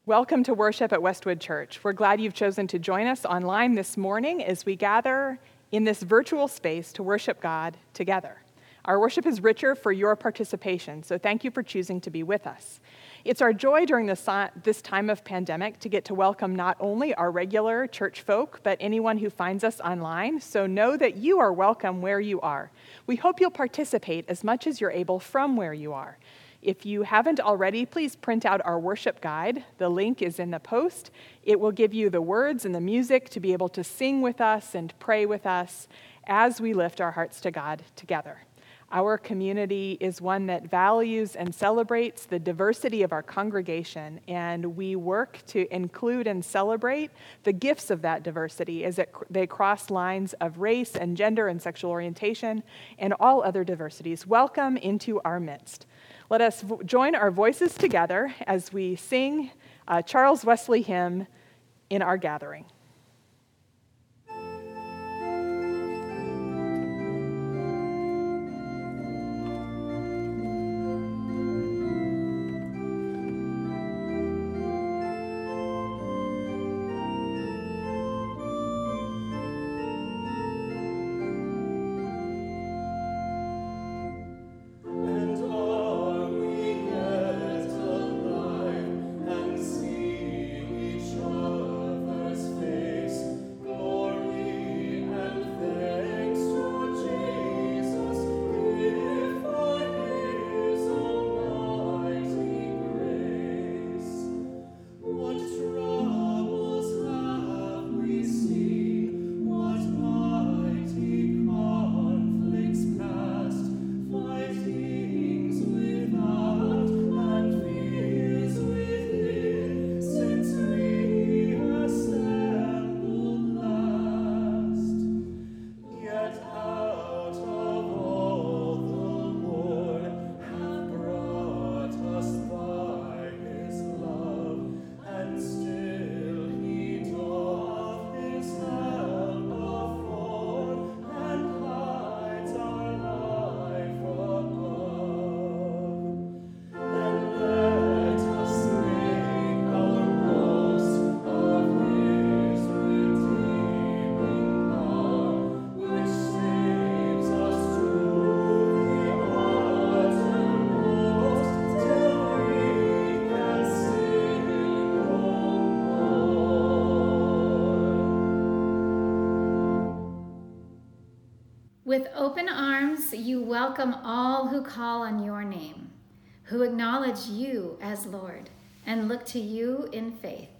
Welcome to worship at Westwood Church. We're glad you've chosen to join us online this morning as we gather in this virtual space to worship God together. Our worship is richer for your participation, so thank you for choosing to be with us. It's our joy during this time of pandemic to get to welcome not only our regular church folk, but anyone who finds us online, so know that you are welcome where you are. We hope you'll participate as much as you're able from where you are. If you haven't already, please print out our worship guide. The link is in the post. It will give you the words and the music to be able to sing with us and pray with us as we lift our hearts to God together. Our community is one that values and celebrates the diversity of our congregation, and we work to include and celebrate the gifts of that diversity as they cross lines of race and gender and sexual orientation and all other diversities. Welcome into our midst. Let us join our voices together as we sing a Charles Wesley hymn in our gathering. With open arms, you welcome all who call on your name, who acknowledge you as Lord and look to you in faith.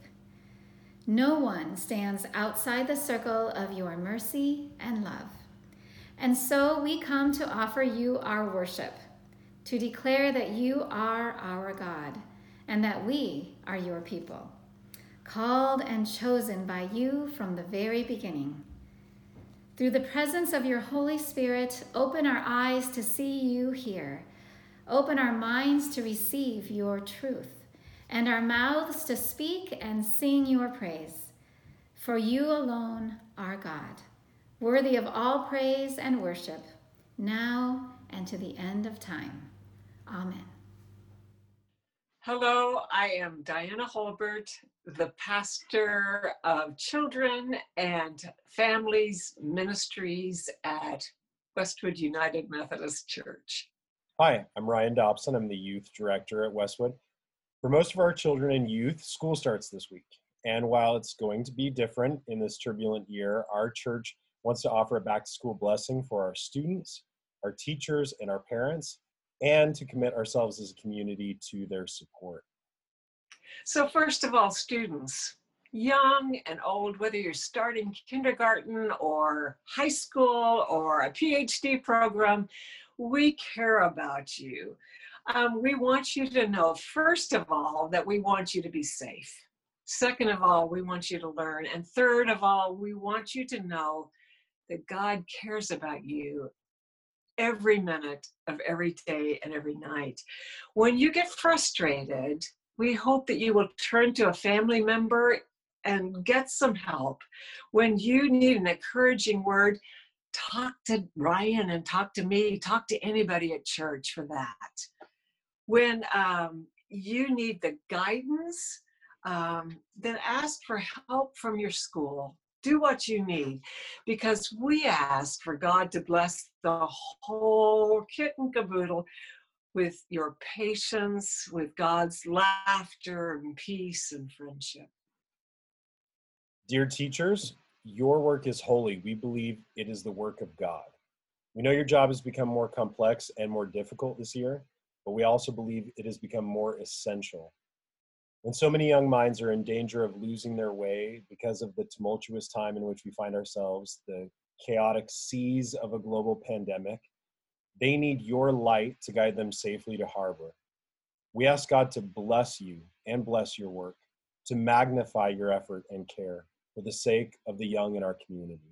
No one stands outside the circle of your mercy and love. And so we come to offer you our worship, to declare that you are our God and that we are your people, called and chosen by you from the very beginning. Through the presence of your Holy Spirit, open our eyes to see you here. Open our minds to receive your truth, and our mouths to speak and sing your praise. For you alone are God, worthy of all praise and worship, now and to the end of time. Amen. Hello, I am Diana Holbert, the pastor of children and families ministries at Westwood United Methodist Church. Hi, I'm Ryan Dobson. I'm the youth director at Westwood. For most of our children and youth, school starts this week. And while it's going to be different in this turbulent year, our church wants to offer a back-to-school blessing for our students, our teachers, and our parents, and to commit ourselves as a community to their support. So first of all, students, young and old, whether you're starting kindergarten or high school or a PhD program, we care about you. We want you to know, first of all, that we want you to be safe. Second of all, we want you to learn. And third of all, we want you to know that God cares about you every minute of every day and every night. When you get frustrated, we hope that you will turn to a family member and get some help. When you need an encouraging word, talk to Ryan and talk to me, talk to anybody at church for that. When you need the guidance then ask for help from your school. Do what you need, because we ask for God to bless the whole kit and caboodle with your patience, with God's laughter and peace and friendship. Dear teachers, your work is holy. We believe it is the work of God. We know your job has become more complex and more difficult this year, but we also believe it has become more essential. When so many young minds are in danger of losing their way because of the tumultuous time in which we find ourselves, the chaotic seas of a global pandemic, they need your light to guide them safely to harbor. We ask God to bless you and bless your work, to magnify your effort and care for the sake of the young in our community.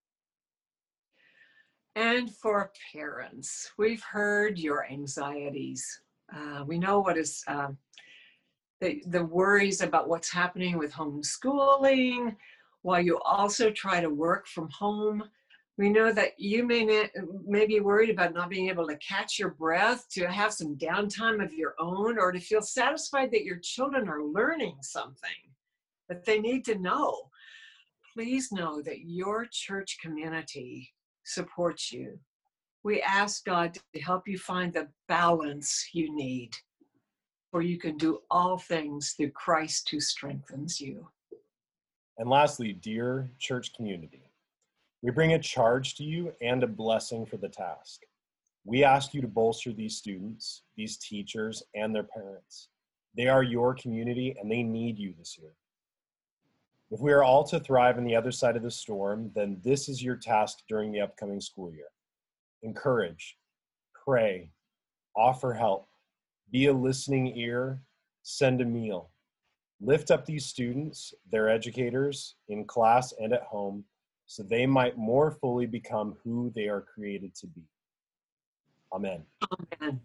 And for parents, we've heard your anxieties. We know what is the worries about what's happening with homeschooling, while you also try to work from home. We know that you may be worried about not being able to catch your breath, to have some downtime of your own, or to feel satisfied that your children are learning something that they need to know. Please know that your church community supports you. We ask God to help you find the balance you need, for you can do all things through Christ who strengthens you. And lastly, dear church community, we bring a charge to you and a blessing for the task. We ask you to bolster these students, these teachers, and their parents. They are your community and they need you this year. If we are all to thrive on the other side of the storm, then this is your task during the upcoming school year. Encourage, pray, offer help, be a listening ear, send a meal. Lift up these students, their educators, in class and at home, so they might more fully become who they are created to be. Amen. Amen.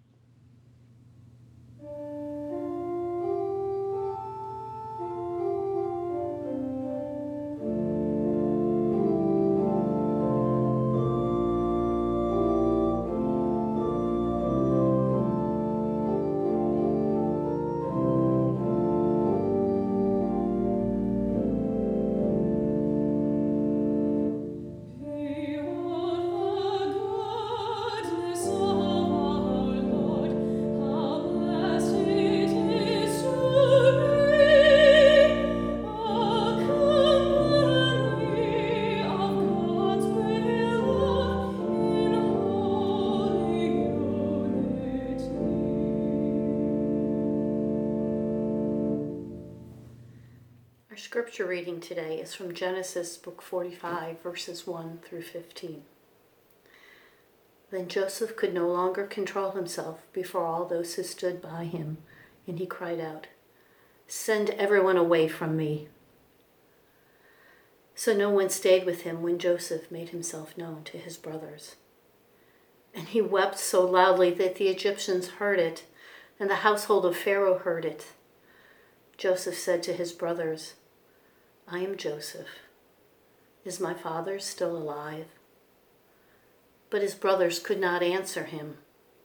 Our scripture reading today is from Genesis book 45, verses 1 through 15. Then Joseph could no longer control himself before all those who stood by him, and he cried out, "Send everyone away from me." So no one stayed with him when Joseph made himself known to his brothers. And he wept so loudly that the Egyptians heard it, and the household of Pharaoh heard it. Joseph said to his brothers, "I am Joseph. Is my father still alive?" But his brothers could not answer him.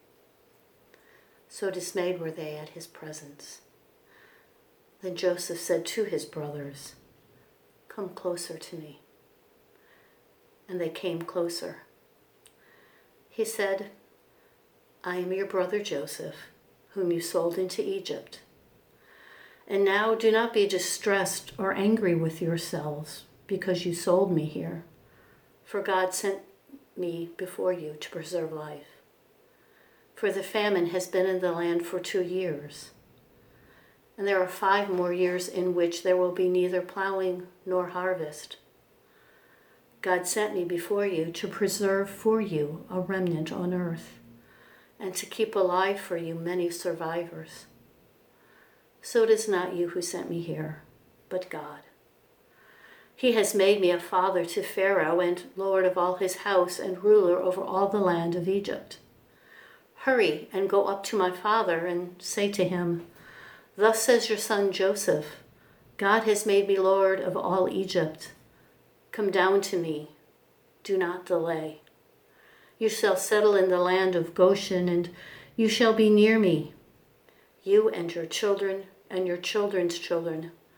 So dismayed were they at his presence. Then Joseph said to his brothers, "Come closer to me." And they came closer. He said, "I am your brother Joseph, whom you sold into Egypt. And now do not be distressed or angry with yourselves because you sold me here, for God sent me before you to preserve life. For the famine has been in the land for 2 years, and there are 5 more years in which there will be neither plowing nor harvest. God sent me before you to preserve for you a remnant on earth, and to keep alive for you many survivors. So it is not you who sent me here, but God. He has made me a father to Pharaoh and Lord of all his house and ruler over all the land of Egypt. Hurry and go up to my father and say to him, 'Thus says your son Joseph, God has made me Lord of all Egypt. Come down to me, do not delay. You shall settle in the land of Goshen, and you shall be near me, you and your children and your children's children,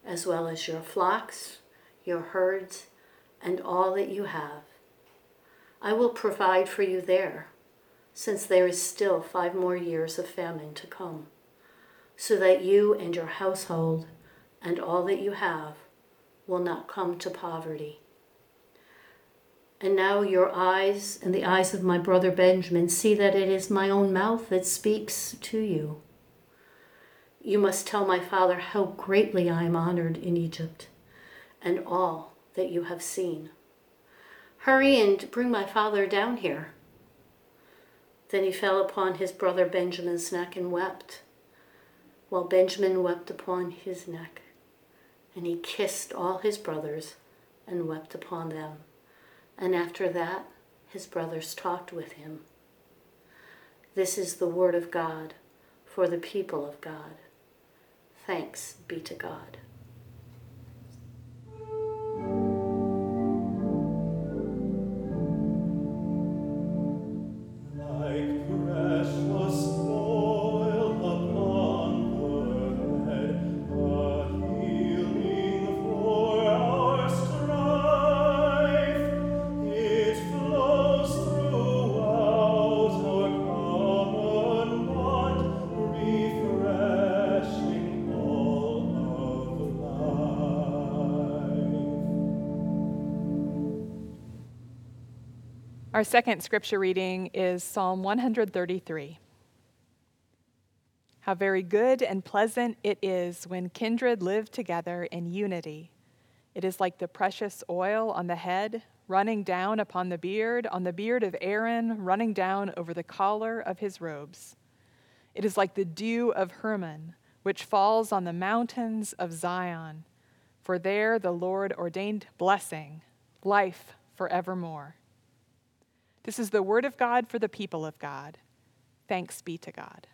as well as your flocks, your herds, and all that you have. I will provide for you there, since there is still 5 more years of famine to come, so that you and your household and all that you have will not come to poverty. And now your eyes and the eyes of my brother Benjamin see that it is my own mouth that speaks to you. You must tell my father how greatly I am honored in Egypt and all that you have seen. Hurry and bring my father down here." Then he fell upon his brother Benjamin's neck and wept, while Benjamin wept upon his neck. And he kissed all his brothers and wept upon them. And after that, his brothers talked with him. This is the word of God for the people of God. Thanks be to God. Our second scripture reading is Psalm 133. How very good and pleasant it is when kindred live together in unity. It is like the precious oil on the head, running down upon the beard of Aaron, running down over the collar of his robes. It is like the dew of Hermon, which falls on the mountains of Zion. For there the Lord ordained blessing, life forevermore. This is the word of God for the people of God. Thanks be to God.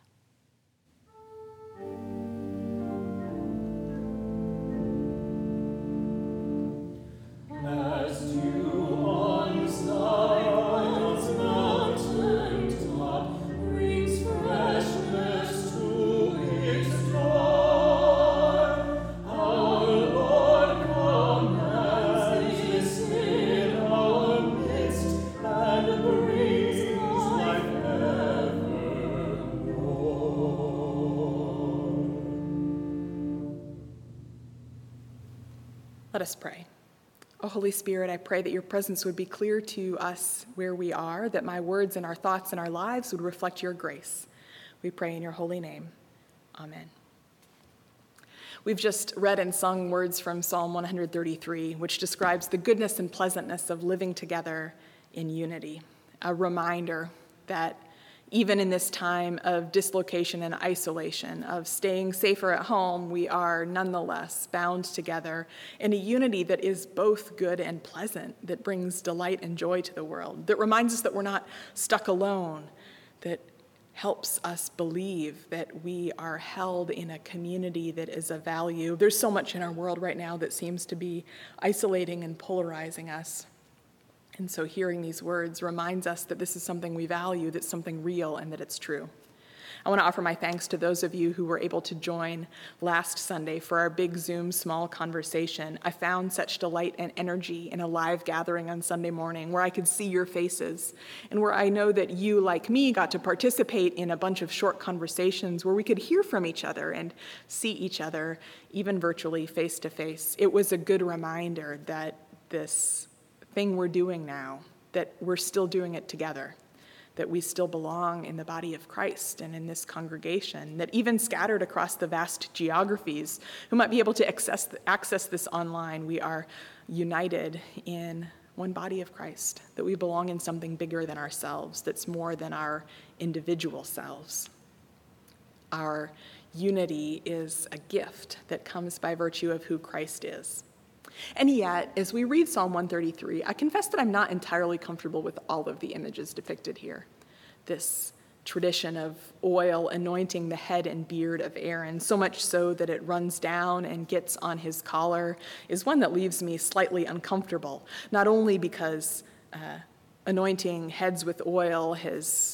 As dew on Zion's mountain top brings freshness to its door, our Lord commands this in our midst and brings life evermore. Let us pray. Oh, Holy Spirit, I pray that your presence would be clear to us where we are, that my words and our thoughts and our lives would reflect your grace. We pray in your holy name. Amen. We've just read and sung words from Psalm 133, which describes the goodness and pleasantness of living together in unity. A reminder that even in this time of dislocation and isolation, of staying safer at home, we are nonetheless bound together in a unity that is both good and pleasant, that brings delight and joy to the world, that reminds us that we're not stuck alone, that helps us believe that we are held in a community that is of value. There's so much in our world right now that seems to be isolating and polarizing us. And so hearing these words reminds us that this is something we value, that's something real, and that it's true. I want to offer my thanks to those of you who were able to join last Sunday for our big Zoom small conversation. I found such delight and energy in a live gathering on Sunday morning where I could see your faces and where I know that you, like me, got to participate in a bunch of short conversations where we could hear from each other and see each other, even virtually, face to face. It was a good reminder that this thing we're doing now, that we're still doing it together, that we still belong in the body of Christ and in this congregation, that even scattered across the vast geographies who might be able to access this online, we are united in one body of Christ, that we belong in something bigger than ourselves, that's more than our individual selves. Our unity is a gift that comes by virtue of who Christ is. And yet, as we read Psalm 133, I confess that I'm not entirely comfortable with all of the images depicted here. This tradition of oil anointing the head and beard of Aaron, so much so that it runs down and gets on his collar, is one that leaves me slightly uncomfortable, not only because anointing heads with oil has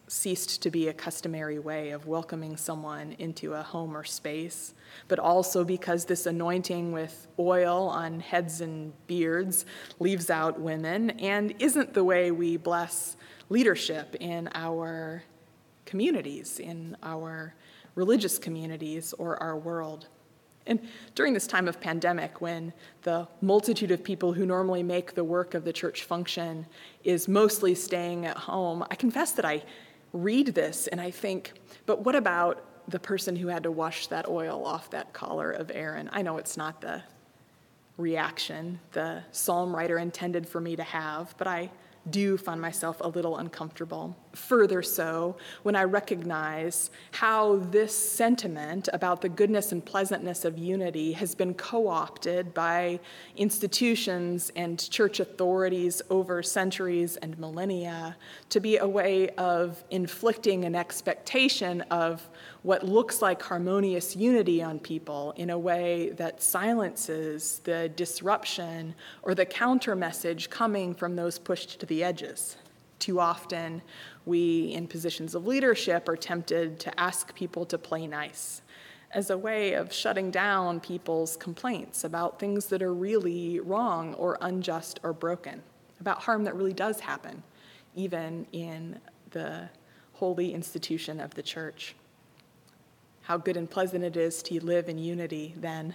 ceased to be a customary way of welcoming someone into a home or space, but also because this anointing with oil on heads and beards leaves out women and isn't the way we bless leadership in our communities, in our religious communities, or our world. And during this time of pandemic, when the multitude of people who normally make the work of the church function is mostly staying at home, I confess that I read this and I think, but what about the person who had to wash that oil off that collar of Aaron? I know it's not the reaction the psalm writer intended for me to have, but I do find myself a little uncomfortable. Further so, when I recognize how this sentiment about the goodness and pleasantness of unity has been co-opted by institutions and church authorities over centuries and millennia to be a way of inflicting an expectation of what looks like harmonious unity on people in a way that silences the disruption or the counter message coming from those pushed to the edges. Too often, we in positions of leadership are tempted to ask people to play nice as a way of shutting down people's complaints about things that are really wrong or unjust or broken, about harm that really does happen, even in the holy institution of the church. How good and pleasant it is to live in unity then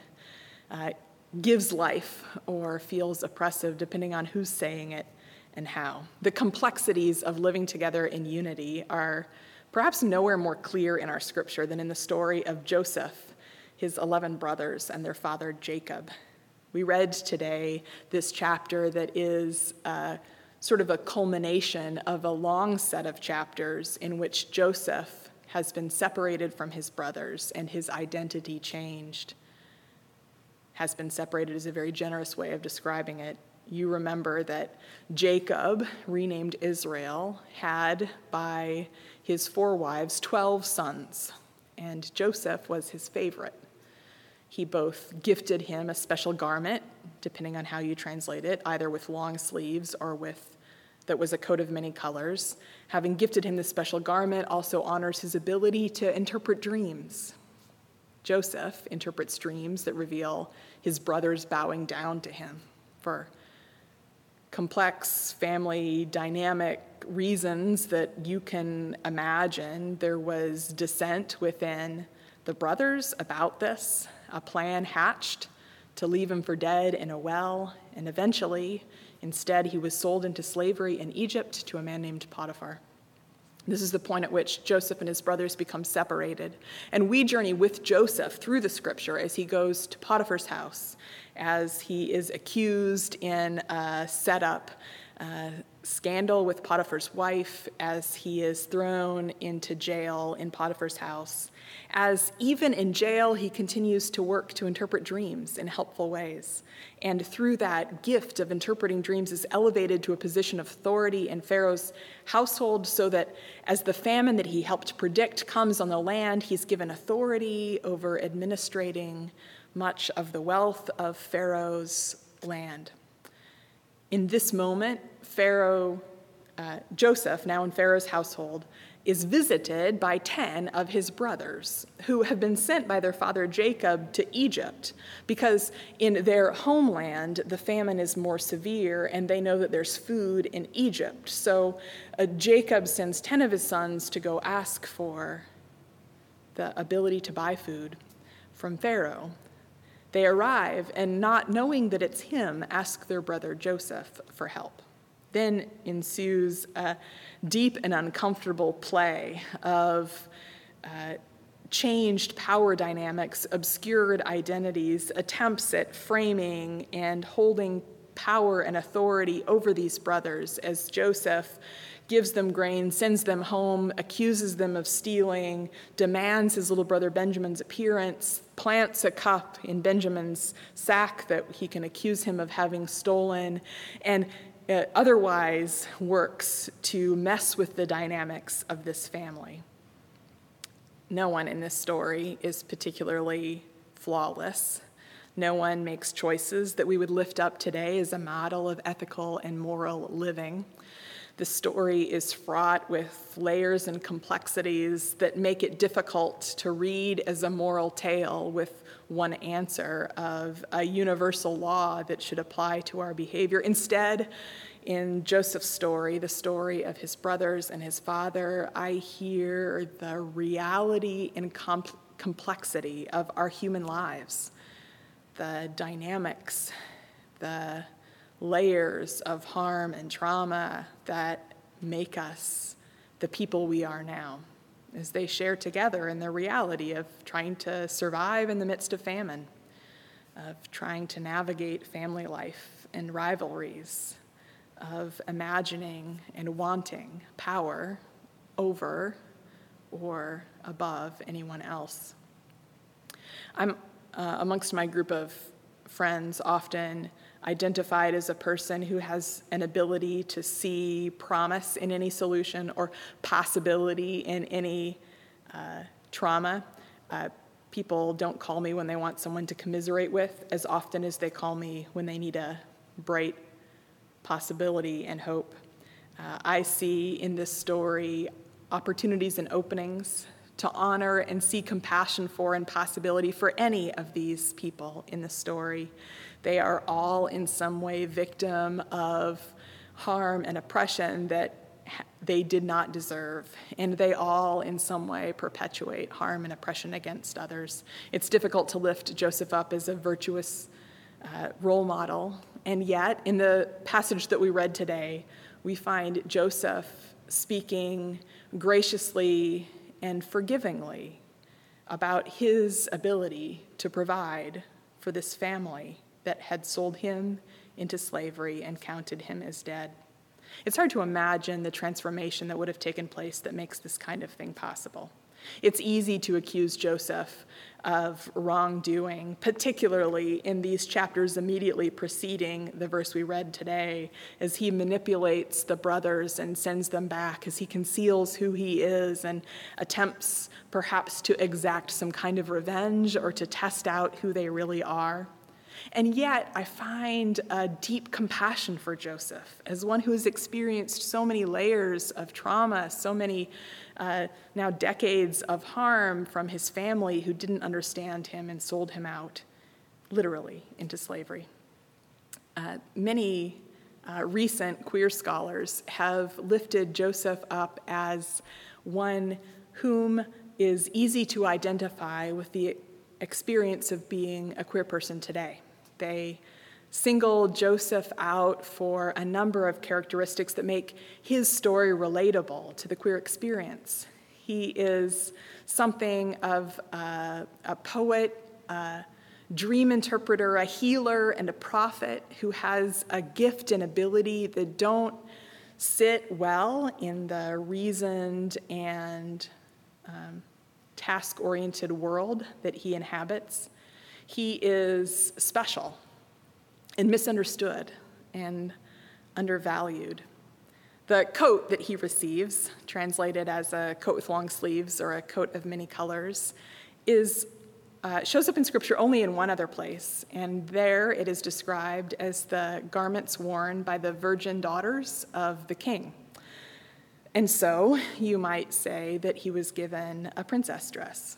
gives life or feels oppressive depending on who's saying it and how. The complexities of living together in unity are perhaps nowhere more clear in our scripture than in the story of Joseph, his 11 brothers, and their father Jacob. We read today this chapter that is sort of a culmination of a long set of chapters in which Joseph has been separated from his brothers and his identity changed. Has been separated is a very generous way of describing it. You remember that Jacob, renamed Israel, had by his 4 wives 12 sons, and Joseph was his favorite. He both gifted him a special garment, depending on how you translate it, either with long sleeves or that was a coat of many colors. Having gifted him this special garment also honors his ability to interpret dreams. Joseph interprets dreams that reveal his brothers bowing down to him. For complex family dynamic reasons that you can imagine, there was dissent within the brothers about this, a plan hatched to leave him for dead in a well, and eventually, instead, he was sold into slavery in Egypt to a man named Potiphar. This is the point at which Joseph and his brothers become separated. And we journey with Joseph through the scripture as he goes to Potiphar's house, as he is accused in a setup scandal with Potiphar's wife, as he is thrown into jail in Potiphar's house, as even in jail he continues to work to interpret dreams in helpful ways. And through that gift of interpreting dreams is elevated to a position of authority in Pharaoh's household, so that as the famine that he helped predict comes on the land, he's given authority over administrating much of the wealth of Pharaoh's land. In this moment, Joseph, now in Pharaoh's household, is visited by 10 of his brothers who have been sent by their father Jacob to Egypt because in their homeland the famine is more severe and they know that there's food in Egypt. So Jacob sends 10 of his sons to go ask for the ability to buy food from Pharaoh. They arrive and, not knowing that it's him, ask their brother Joseph for help. Then ensues a deep and uncomfortable play of changed power dynamics, obscured identities, attempts at framing and holding power and authority over these brothers as Joseph gives them grain, sends them home, accuses them of stealing, demands his little brother Benjamin's appearance, plants a cup in Benjamin's sack that he can accuse him of having stolen, and otherwise works to mess with the dynamics of this family. No one in this story is particularly flawless. No one makes choices that we would lift up today as a model of ethical and moral living. The story is fraught with layers and complexities that make it difficult to read as a moral tale with one answer of a universal law that should apply to our behavior. Instead, in Joseph's story, the story of his brothers and his father, I hear the reality and complexity of our human lives, the dynamics, the layers of harm and trauma that make us the people we are now, as they share together in the reality of trying to survive in the midst of famine, of trying to navigate family life and rivalries, of imagining and wanting power over or above anyone else. I'm amongst my group of friends often identified as a person who has an ability to see promise in any solution or possibility in any trauma. People don't call me when they want someone to commiserate with as often as they call me when they need a bright possibility and hope. I see in this story opportunities and openings to honor and see compassion for and possibility for any of these people in the story. They are all in some way victim of harm and oppression that they did not deserve, and they all in some way perpetuate harm and oppression against others. It's difficult to lift Joseph up as a virtuous role model, and yet in the passage that we read today, we find Joseph speaking graciously and forgivingly about his ability to provide for this family that had sold him into slavery and counted him as dead. It's hard to imagine the transformation that would have taken place that makes this kind of thing possible. It's easy to accuse Joseph of wrongdoing, particularly in these chapters immediately preceding the verse we read today, as he manipulates the brothers and sends them back, as he conceals who he is and attempts perhaps to exact some kind of revenge or to test out who they really are. And yet, I find a deep compassion for Joseph as one who has experienced so many layers of trauma, so many now decades of harm from his family who didn't understand him and sold him out, literally, into slavery. Many recent queer scholars have lifted Joseph up as one whom is easy to identify with the experience of being a queer person today. They single Joseph out for a number of characteristics that make his story relatable to the queer experience. He is something of a poet, a dream interpreter, a healer, and a prophet who has a gift and ability that don't sit well in the reasoned and task-oriented world that he inhabits. He is special and misunderstood and undervalued. The coat that he receives, translated as a coat with long sleeves or a coat of many colors, shows up in Scripture only in one other place, and there it is described as the garments worn by the virgin daughters of the king. And so you might say that he was given a princess dress.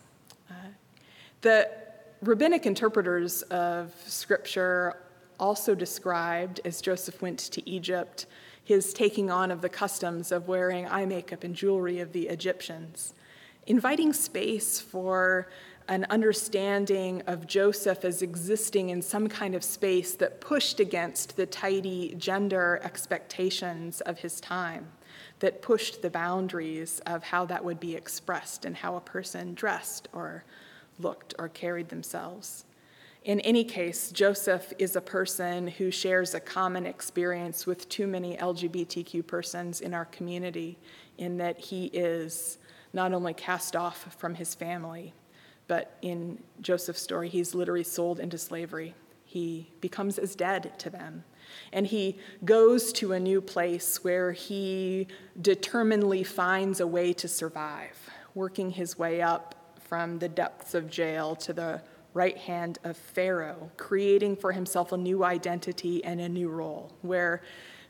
The rabbinic interpreters of Scripture also described, as Joseph went to Egypt, his taking on of the customs of wearing eye makeup and jewelry of the Egyptians, inviting space for an understanding of Joseph as existing in some kind of space that pushed against the tidy gender expectations of his time, that pushed the boundaries of how that would be expressed and how a person dressed or looked or carried themselves. In any case, Joseph is a person who shares a common experience with too many LGBTQ persons in our community, in that he is not only cast off from his family, but in Joseph's story, he's literally sold into slavery. He becomes as dead to them. And he goes to a new place where he determinedly finds a way to survive, working his way up from the depths of jail to the right hand of Pharaoh, creating for himself a new identity and a new role, where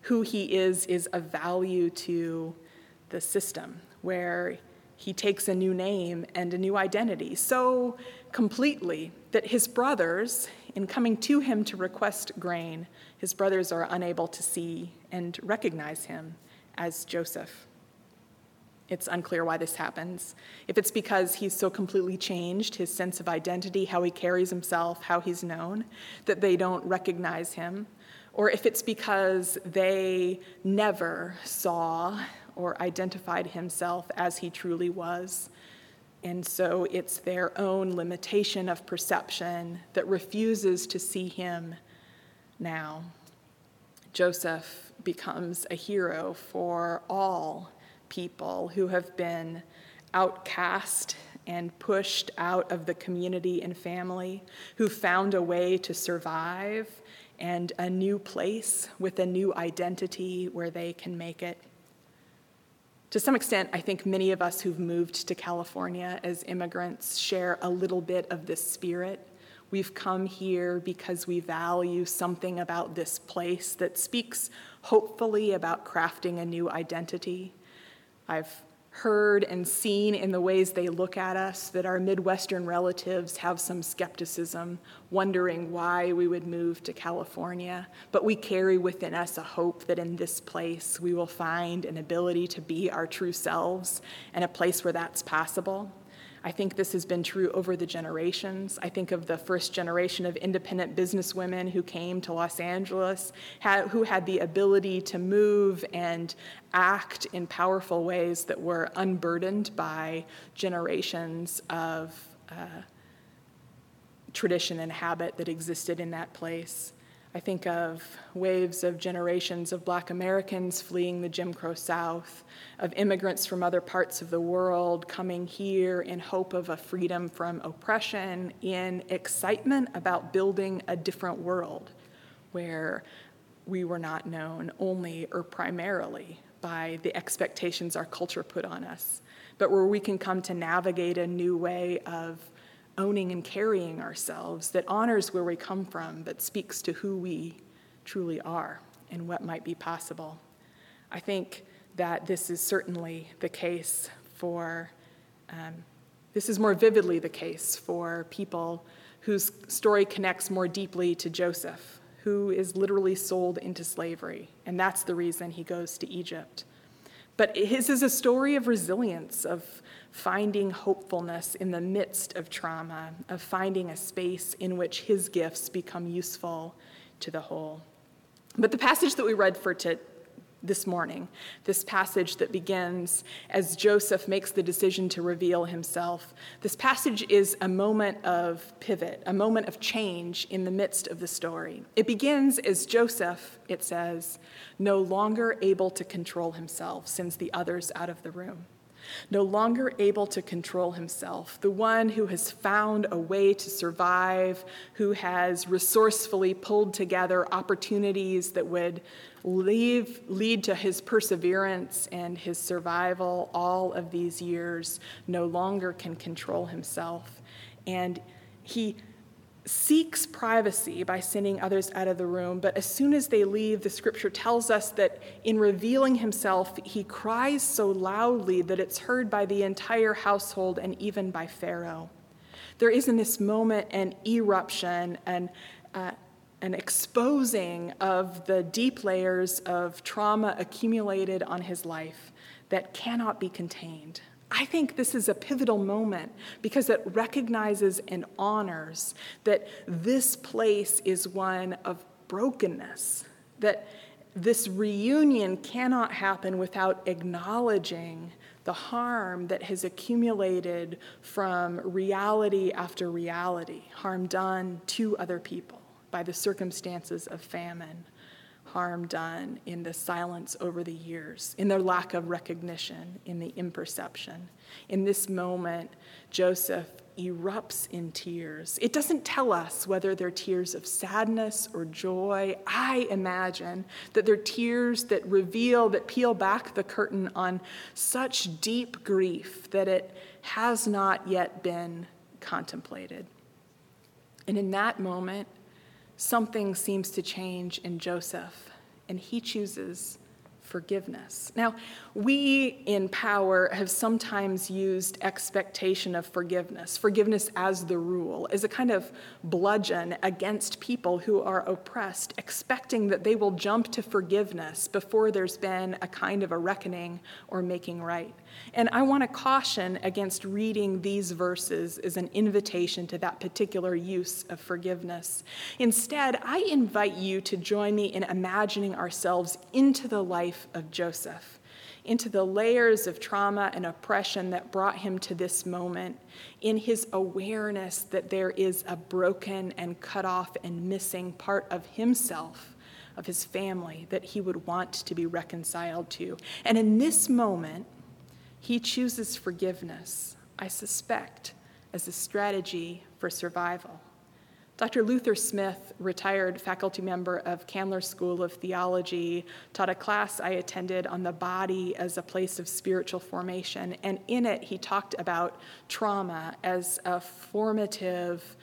who he is of value to the system, where he takes a new name and a new identity so completely that his brothers, in coming to him to request grain, his brothers are unable to see and recognize him as Joseph. It's unclear why this happens. If it's because he's so completely changed his sense of identity, how he carries himself, how he's known, that they don't recognize him, or if it's because they never saw or identified himself as he truly was. And so it's their own limitation of perception that refuses to see him now. Joseph becomes a hero for all people who have been outcast and pushed out of the community and family, who found a way to survive and a new place with a new identity where they can make it. To some extent, I think many of us who've moved to California as immigrants share a little bit of this spirit. We've come here because we value something about this place that speaks hopefully about crafting a new identity. I've heard and seen in the ways they look at us that our Midwestern relatives have some skepticism, wondering why we would move to California. But we carry within us a hope that in this place we will find an ability to be our true selves and a place where that's possible. I think this has been true over the generations. I think of the first generation of independent businesswomen who came to Los Angeles, who had the ability to move and act in powerful ways that were unburdened by generations of tradition and habit that existed in that place. I think of waves of generations of Black Americans fleeing the Jim Crow South, of immigrants from other parts of the world coming here in hope of a freedom from oppression, in excitement about building a different world where we were not known only or primarily by the expectations our culture put on us, but where we can come to navigate a new way of owning and carrying ourselves that honors where we come from, but speaks to who we truly are and what might be possible. I think that this is certainly the case for, this is more vividly the case for people whose story connects more deeply to Joseph, who is literally sold into slavery, and that's the reason he goes to Egypt. But his is a story of resilience, of finding hopefulness in the midst of trauma, of finding a space in which his gifts become useful to the whole. But the passage that we read for this morning, this passage that begins as Joseph makes the decision to reveal himself, this passage is a moment of pivot, a moment of change in the midst of the story. It begins as Joseph, it says, no longer able to control himself, sends the others out of the room. No longer able to control himself, the one who has found a way to survive, who has resourcefully pulled together opportunities that would lead to his perseverance and his survival all of these years, no longer can control himself. And he seeks privacy by sending others out of the room, but as soon as they leave, the scripture tells us that in revealing himself, he cries so loudly that it's heard by the entire household and even by Pharaoh. There is in this moment an eruption, an exposing of the deep layers of trauma accumulated on his life that cannot be contained. I think this is a pivotal moment because it recognizes and honors that this place is one of brokenness, that this reunion cannot happen without acknowledging the harm that has accumulated from reality after reality, harm done to other people by the circumstances of famine, harm done in the silence over the years, in their lack of recognition, in the imperception. In this moment, Joseph erupts in tears. It doesn't tell us whether they're tears of sadness or joy. I imagine that they're tears that reveal, that peel back the curtain on such deep grief that it has not yet been contemplated. And in that moment, something seems to change in Joseph. and he chooses forgiveness. Now, we in power have sometimes used expectation of forgiveness as the rule, as a kind of bludgeon against people who are oppressed, expecting that they will jump to forgiveness before there's been a kind of a reckoning or making right. And I want to caution against reading these verses as an invitation to that particular use of forgiveness. Instead, I invite you to join me in imagining ourselves into the life of Joseph, into the layers of trauma and oppression that brought him to this moment, in his awareness that there is a broken and cut off and missing part of himself, of his family, that he would want to be reconciled to. And in this moment, he chooses forgiveness, I suspect, as a strategy for survival. Dr. Luther Smith, retired faculty member of Candler School of Theology, taught a class I attended on the body as a place of spiritual formation, and in it he talked about trauma as a formative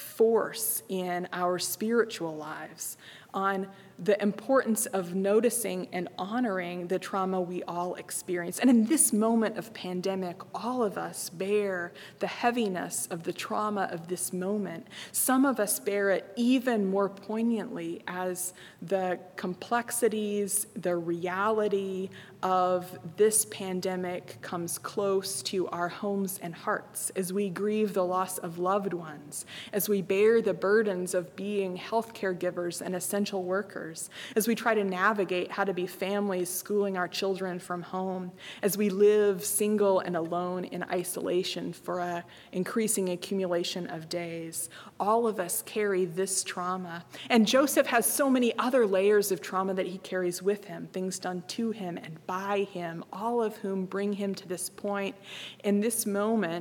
force in our spiritual lives, on the importance of noticing and honoring the trauma we all experience. And in this moment of pandemic, all of us bear the heaviness of the trauma of this moment. Some of us bear it even more poignantly as the complexities, the reality of this pandemic comes close to our homes and hearts, as we grieve the loss of loved ones, as we bear the burdens of being health caregivers and essential workers, as we try to navigate how to be families schooling our children from home, as we live single and alone in isolation for an increasing accumulation of days. All of us carry this trauma. And Joseph has so many other layers of trauma that he carries with him, things done to him and by him, all of whom bring him to this point. In this moment,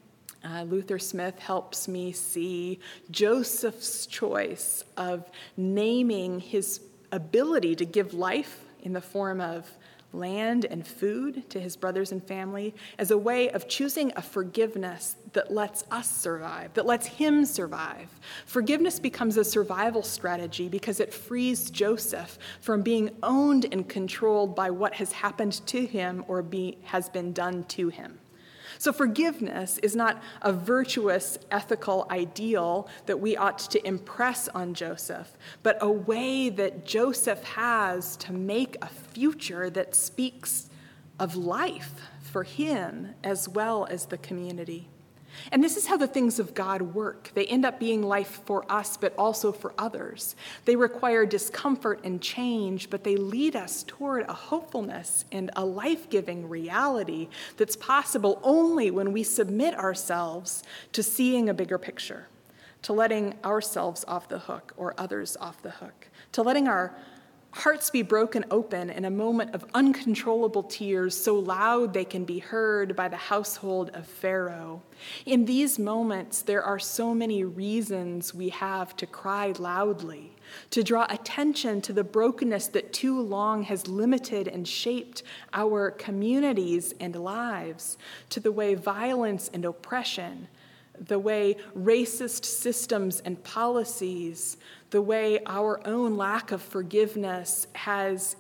Luther Smith helps me see Joseph's choice of naming his ability to give life in the form of land and food to his brothers and family as a way of choosing a forgiveness that lets us survive, that lets him survive. Forgiveness becomes a survival strategy because it frees Joseph from being owned and controlled by what has happened to him or has been done to him. So forgiveness is not a virtuous ethical ideal that we ought to impress on Joseph, but a way that Joseph has to make a future that speaks of life for him as well as the community. And this is how the things of God work. They end up being life for us, but also for others. They require discomfort and change, but they lead us toward a hopefulness and a life-giving reality that's possible only when we submit ourselves to seeing a bigger picture, to letting ourselves off the hook or others off the hook, to letting our hearts be broken open in a moment of uncontrollable tears so loud they can be heard by the household of Pharaoh. In these moments, there are so many reasons we have to cry loudly, to draw attention to the brokenness that too long has limited and shaped our communities and lives, to the way violence and oppression, the way racist systems and policies, the way our own lack of forgiveness has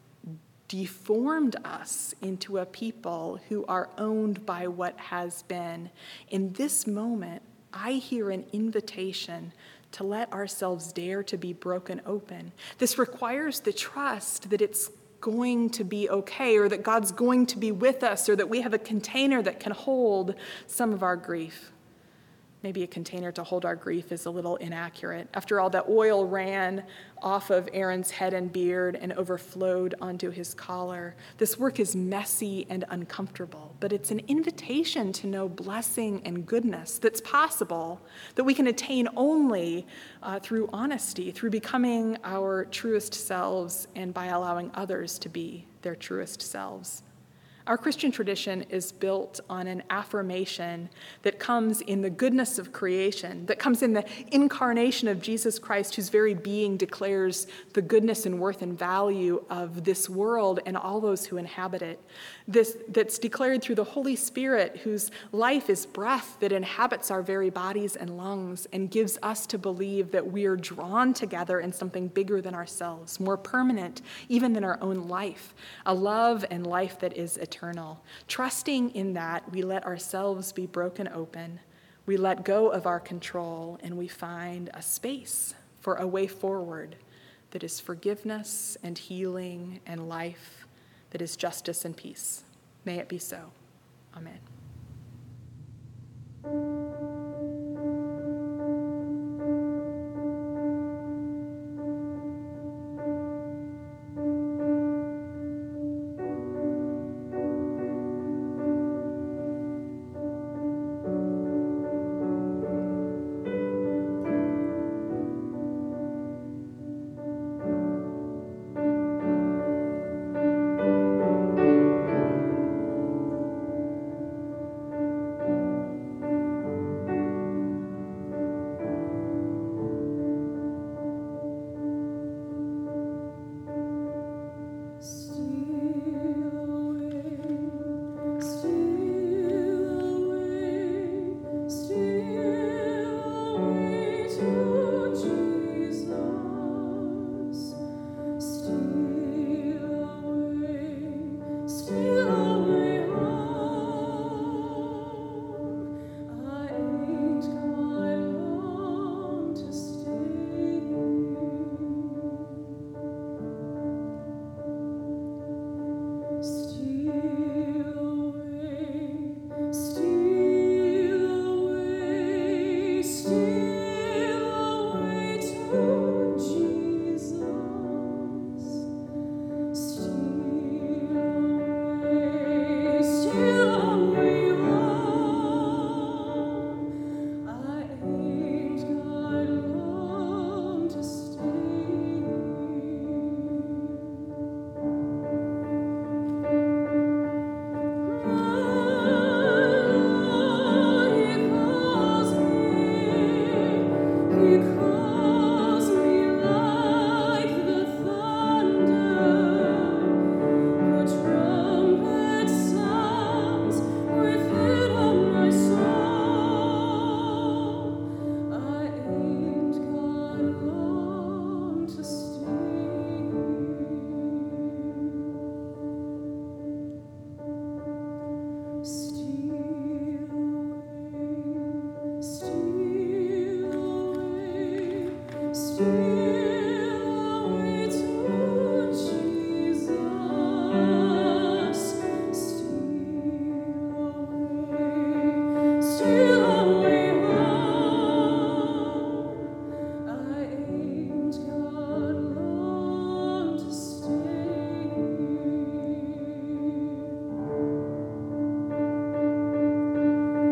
deformed us into a people who are owned by what has been. In this moment, I hear an invitation to let ourselves dare to be broken open. This requires the trust that it's going to be okay, or that God's going to be with us, or that we have a container that can hold some of our grief. Maybe a container to hold our grief is a little inaccurate. After all, the oil ran off of Aaron's head and beard and overflowed onto his collar. This work is messy and uncomfortable, but it's an invitation to know blessing and goodness that's possible, that we can attain only through honesty, through becoming our truest selves and by allowing others to be their truest selves. Our Christian tradition is built on an affirmation that comes in the goodness of creation, that comes in the incarnation of Jesus Christ, whose very being declares the goodness and worth and value of this world and all those who inhabit it. That's declared through the Holy Spirit, whose life is breath that inhabits our very bodies and lungs and gives us to believe that we are drawn together in something bigger than ourselves, more permanent even than our own life, a love and life that is eternal. Trusting in that, we let ourselves be broken open, we let go of our control, and we find a space for a way forward that is forgiveness and healing and life, that is justice and peace. May it be so. Amen.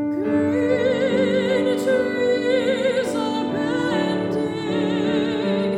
Green trees are bending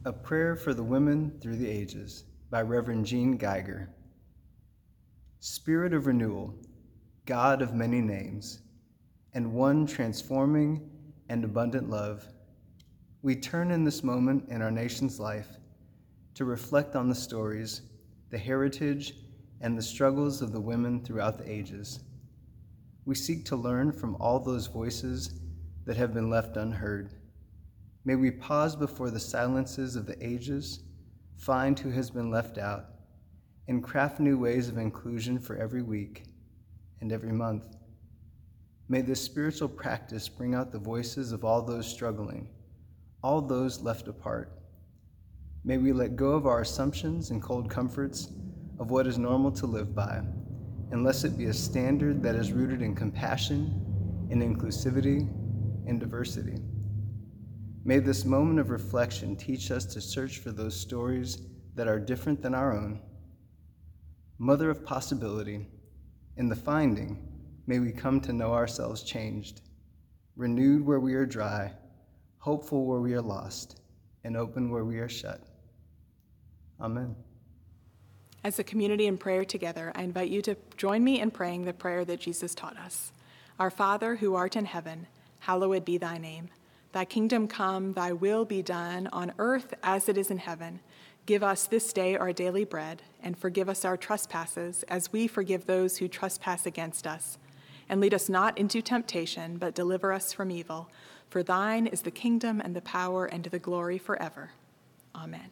A Prayer for the Women Through the Ages by Reverend Jean Geiger. Spirit of renewal, God of many names, and one transforming and abundant love, we turn in this moment in our nation's life to reflect on the stories, the heritage, and the struggles of the women throughout the ages. We seek to learn from all those voices that have been left unheard. May we pause before the silences of the ages, find who has been left out, and craft new ways of inclusion for every week and every month. May this spiritual practice bring out the voices of all those struggling, all those left apart. May we let go of our assumptions and cold comforts of what is normal to live by, and let it be a standard that is rooted in compassion, in inclusivity, and diversity. May this moment of reflection teach us to search for those stories that are different than our own. Mother of possibility, in the finding, may we come to know ourselves changed, renewed where we are dry, hopeful where we are lost, and open where we are shut. Amen. As a community in prayer together, I invite you to join me in praying the prayer that Jesus taught us. Our Father, who art in heaven, hallowed be thy name. Thy kingdom come, thy will be done, on earth as it is in heaven. Give us this day our daily bread, and forgive us our trespasses, as we forgive those who trespass against us. And lead us not into temptation, but deliver us from evil. For thine is the kingdom and the power and the glory forever. Amen.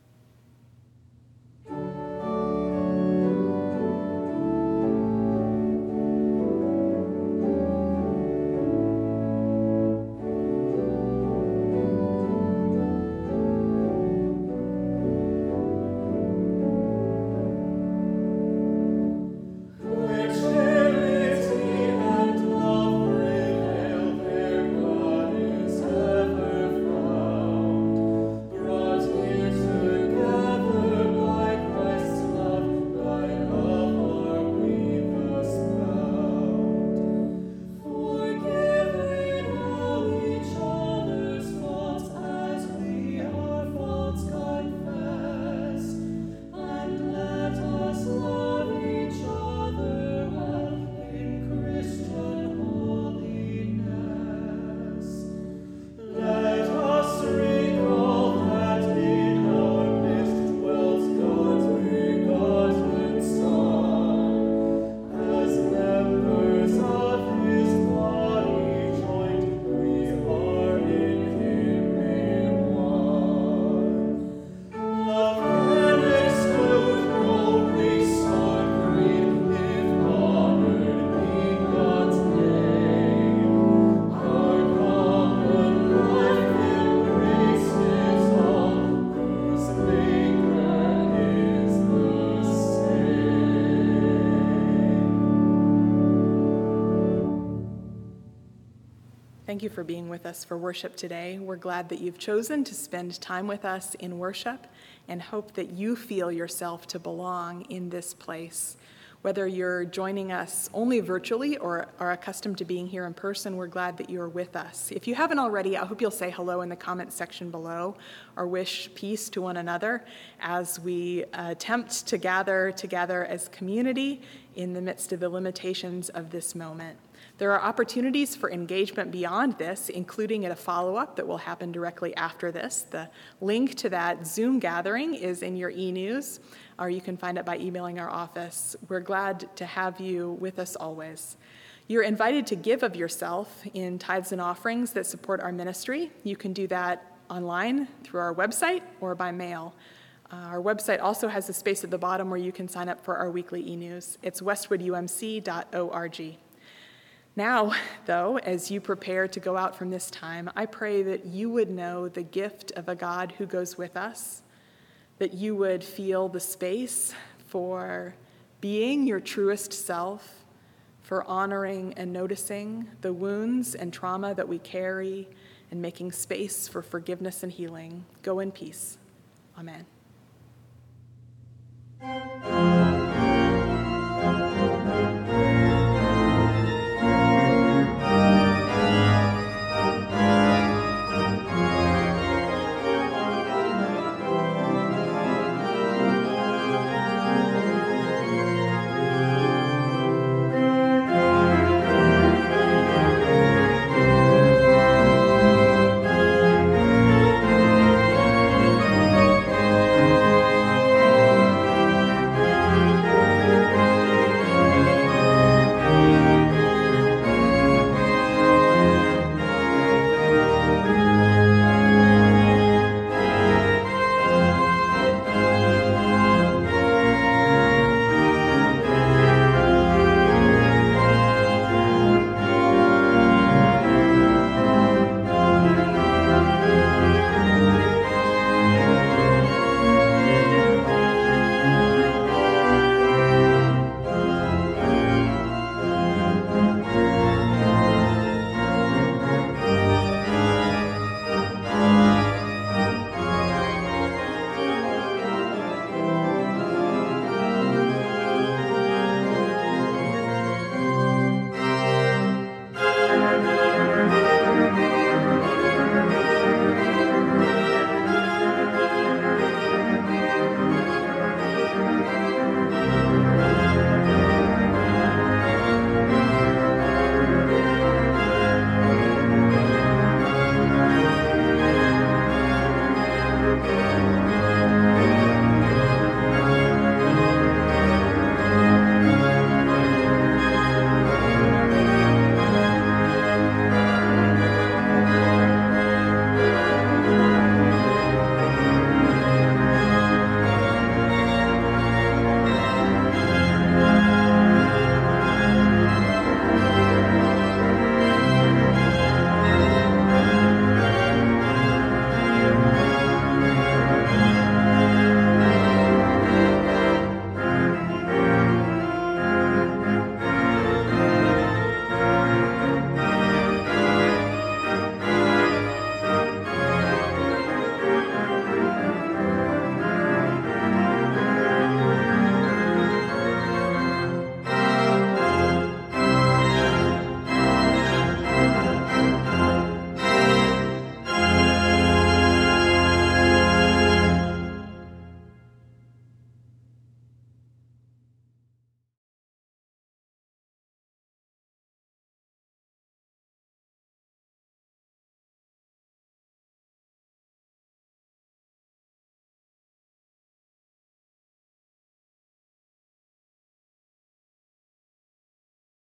Thank you for being with us for worship today. We're glad that you've chosen to spend time with us in worship and hope that you feel yourself to belong in this place. Whether you're joining us only virtually or are accustomed to being here in person, we're glad that you're with us. If you haven't already, I hope you'll say hello in the comment section below or wish peace to one another as we attempt to gather together as community in the midst of the limitations of this moment. There are opportunities for engagement beyond this, including at a follow-up that will happen directly after this. The link to that Zoom gathering is in your e-news, or you can find it by emailing our office. We're glad to have you with us always. You're invited to give of yourself in tithes and offerings that support our ministry. You can do that online through our website or by mail. Our website also has a space at the bottom where you can sign up for our weekly e-news. It's westwoodumc.org. Now, though, as you prepare to go out from this time, I pray that you would know the gift of a God who goes with us, that you would feel the space for being your truest self, for honoring and noticing the wounds and trauma that we carry, and making space for forgiveness and healing. Go in peace. Amen.